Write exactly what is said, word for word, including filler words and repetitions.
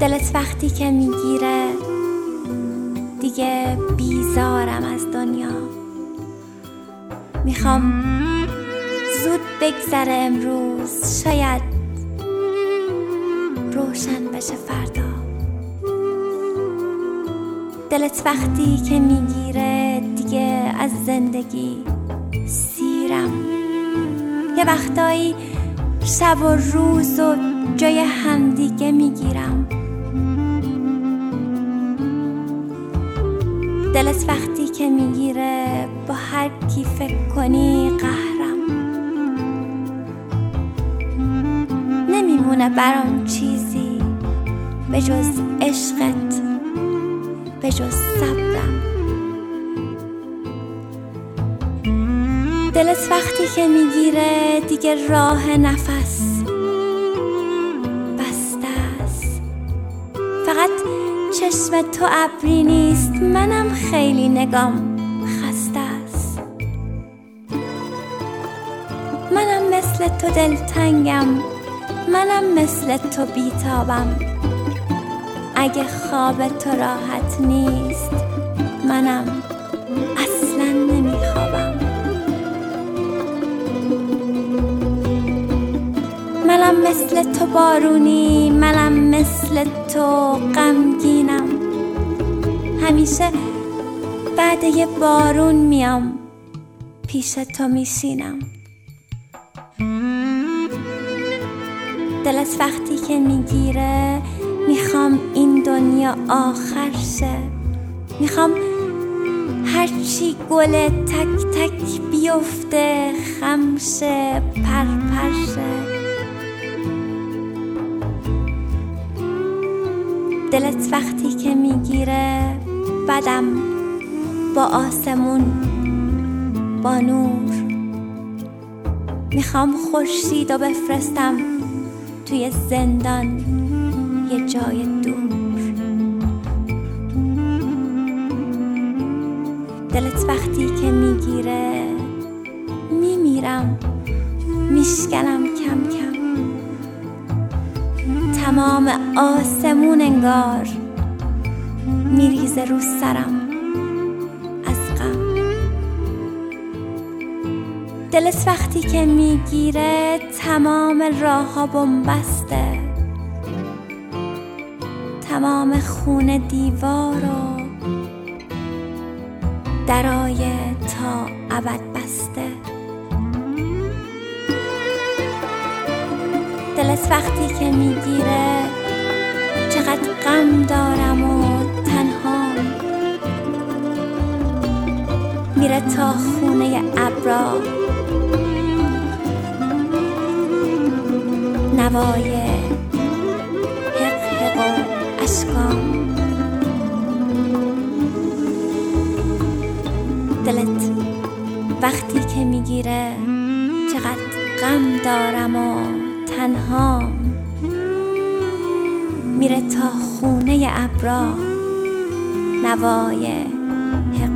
دلت وقتی که میگیره دیگه بیزارم از دنیا. میخوام زود بگذره امروز، شاید روشن بشه فردا. دلت وقتی که میگیره دیگه از زندگی سیرم. یه وقتایی شب و روز و جای همدیگه میگیرم. دلت وقتی که میگیره با هر کی فکر کنی قهرم. نمیمونه برام چیزی به جز عشقت، به جز صبرم. دلت وقتی که میگیره دیگه راه نفس بسته است. فقط چشم تو ابری نیست، منم خیلی نگام خسته است. منم مثل تو دلتنگم، منم مثل تو بیتابم. اگه خواب تو راحت نیست، منم اصلا نمیخوابم. منم مثل تو بارونی، منم مثل تو غمگینم. همیشه بعد یه بارون میام پیش تو میشینم. دلت وقتی که میگیره میخوام این دنیا آخر شه. میخوام هرچی گل تک تک بیفته خم شه، پر پر شه. دلت وقتی که میگیره بدم با آسمون، با نور. میخوام خورشیدو بفرستم توی زندان یه جای دور. دلت وقتی که میگیره میمیرم، میشکنم کم کم. تمام آسمون انگار میریزه رو سرم از غم. دلت وقتی که میگیره تمام راه ها بنبسته، تمام خونه دیوار و درای تا ابد بسته. دلت وقتی که میگیره چقدر غم دارم و تنهام. میره تا خونه ابرا نوای حق حق و اشکام. دلت وقتی که میگیره چقدر غم دارم و تنها. میره تا خونه ابرا نوای حق